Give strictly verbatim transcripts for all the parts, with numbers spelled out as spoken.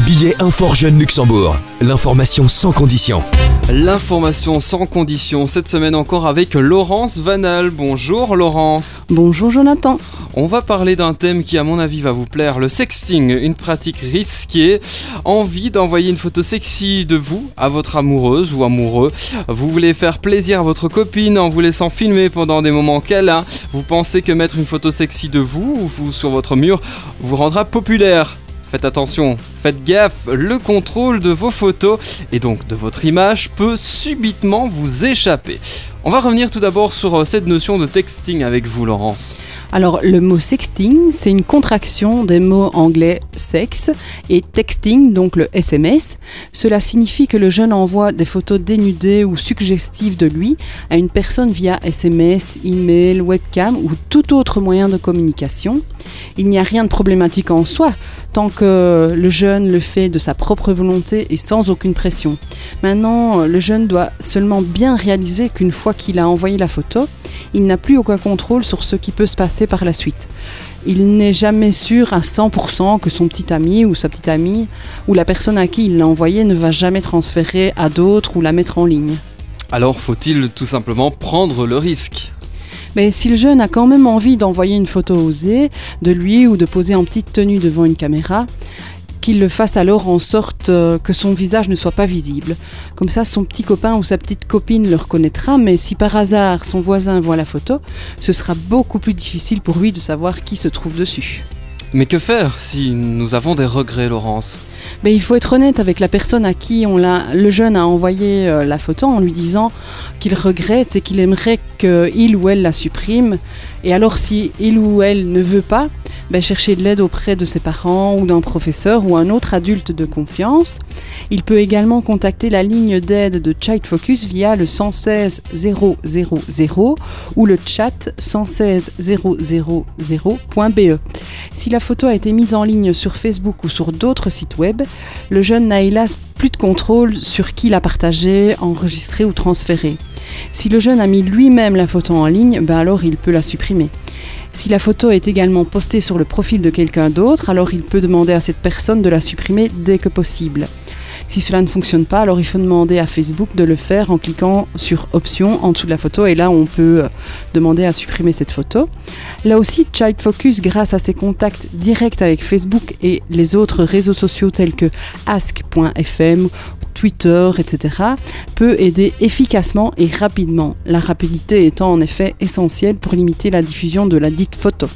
billets Infor Jeune Luxembourg. L'information sans condition. L'information sans condition, cette semaine encore avec Laurence Vanal. Bonjour Laurence. Bonjour Jonathan. On va parler d'un thème qui à mon avis va vous plaire, le sexting, une pratique risquée. Envie d'envoyer une photo sexy de vous à votre amoureuse ou amoureux. Vous voulez faire plaisir à votre copine en vous laissant filmer pendant des moments câlins. Vous pensez que mettre une photo sexy de vous ou vous sur votre mur vous rendra populaire. Faites attention, faites gaffe, le contrôle de vos photos et donc de votre image peut subitement vous échapper. On va revenir tout d'abord sur cette notion de texting avec vous, Laurence. Alors, le mot sexting, c'est une contraction des mots anglais sexe et texting, donc le S M S. Cela signifie que le jeune envoie des photos dénudées ou suggestives de lui à une personne via S M S, email, webcam ou tout autre moyen de communication. Il n'y a rien de problématique en soi, tant que le jeune le fait de sa propre volonté et sans aucune pression. Maintenant, le jeune doit seulement bien réaliser qu'une fois qu'il a envoyé la photo, il n'a plus aucun contrôle sur ce qui peut se passer par la suite. Il n'est jamais sûr à cent pour cent que son petit ami ou sa petite amie ou la personne à qui il l'a envoyé ne va jamais transférer à d'autres ou la mettre en ligne. Alors faut-il tout simplement prendre le risque ? Mais si le jeune a quand même envie d'envoyer une photo osée de lui ou de poser en petite tenue devant une caméra, qu'il le fasse alors en sorte que son visage ne soit pas visible. Comme ça, son petit copain ou sa petite copine le reconnaîtra, mais si par hasard son voisin voit la photo, ce sera beaucoup plus difficile pour lui de savoir qui se trouve dessus. Mais que faire si nous avons des regrets, Laurence ? Mais il faut être honnête avec la personne à qui on l'a, le jeune a envoyé euh, la photo en lui disant qu'il regrette et qu'il aimerait qu'il ou elle la supprime. Et alors si il ou elle ne veut pas, ben, chercher de l'aide auprès de ses parents ou d'un professeur ou un autre adulte de confiance. Il peut également contacter la ligne d'aide de Child Focus via le un un six zéro zéro zéro ou le chat un un six zéro zéro zéro point b e. Si la photo a été mise en ligne sur Facebook ou sur d'autres sites web, le jeune n'a hélas plus de contrôle sur qui l'a partagée, enregistrée ou transférée. Si le jeune a mis lui-même la photo en ligne, ben alors il peut la supprimer. Si la photo est également postée sur le profil de quelqu'un d'autre, alors il peut demander à cette personne de la supprimer dès que possible. Si cela ne fonctionne pas, alors il faut demander à Facebook de le faire en cliquant sur Options en dessous de la photo et là on peut demander à supprimer cette photo. Là aussi, Child Focus, grâce à ses contacts directs avec Facebook et les autres réseaux sociaux tels que ask point f m, Twitter, et cetera, peut aider efficacement et rapidement. La rapidité étant en effet essentielle pour limiter la diffusion de la dite photo.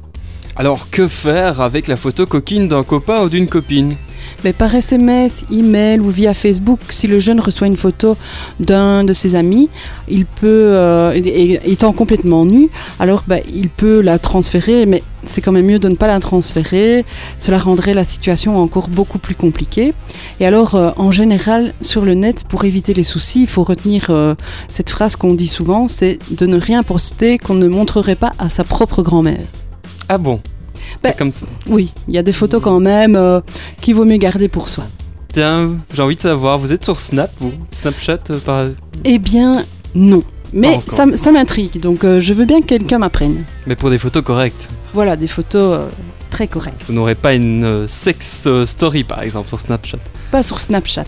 Alors que faire avec la photo coquine d'un copain ou d'une copine ? Mais par S M S, email ou via Facebook, si le jeune reçoit une photo d'un de ses amis, il peut, euh, étant complètement nu, alors bah, il peut la transférer, mais c'est quand même mieux de ne pas la transférer. Cela rendrait la situation encore beaucoup plus compliquée. Et alors, euh, en général, sur le net, pour éviter les soucis, il faut retenir euh, cette phrase qu'on dit souvent, c'est de ne rien poster qu'on ne montrerait pas à sa propre grand-mère. Ah bon ? Ben, c'est comme ça. Oui, il y a des photos quand même euh, qu'il vaut mieux garder pour soi. Tiens, j'ai envie de savoir, vous êtes sur Snap, vous ? Snapchat euh, par... Eh bien, non. Mais ça, ça m'intrigue, donc euh, je veux bien que quelqu'un m'apprenne. Mais pour des photos correctes. Voilà, des photos euh, très correctes. Vous n'aurez pas une euh, sex euh, story, par exemple, sur Snapchat. Pas sur Snapchat.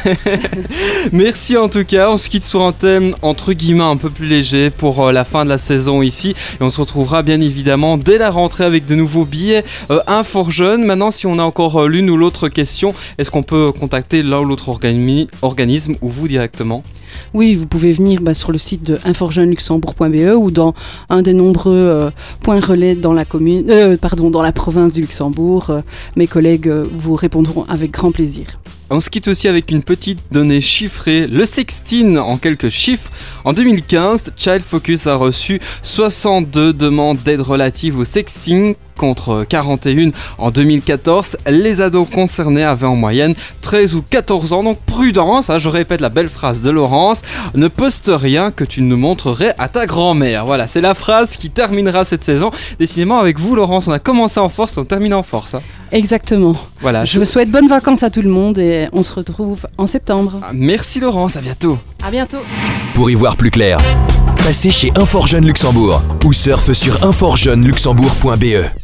Merci en tout cas, on se quitte sur un thème entre guillemets un peu plus léger pour euh, la fin de la saison ici. Et on se retrouvera bien évidemment dès la rentrée avec de nouveaux billets euh, Infor Jeune. Maintenant, si on a encore euh, l'une ou l'autre question, est-ce qu'on peut contacter l'un ou l'autre organi- organisme ou vous directement ? Oui, vous pouvez venir bah, sur le site de infor jeune luxembourg point b e ou dans un des nombreux euh, points relais dans la commune, euh, pardon, dans la province du Luxembourg. Euh, mes collègues euh, vous répondront avec grand plaisir. On se quitte aussi avec une petite donnée chiffrée, le sexting en quelques chiffres. En deux mille quinze, Child Focus a reçu soixante-deux demandes d'aide relatives au sexting contre quarante et un en deux mille quatorze. Les ados concernés avaient en moyenne treize ou quatorze ans, donc prudence, hein, je répète la belle phrase de Laurence, ne poste rien que tu ne montrerais à ta grand-mère. Voilà, c'est la phrase qui terminera cette saison. Décidément, avec vous Laurence, on a commencé en force, on termine en force. Hein. Exactement. Voilà, je vous souhaite bonnes vacances à tout le monde et on se retrouve en septembre. Ah, merci Laurence, à bientôt. À bientôt. Pour y voir plus clair, passez chez Infor Jeune Luxembourg ou surfe sur infor jeune luxembourg point b e.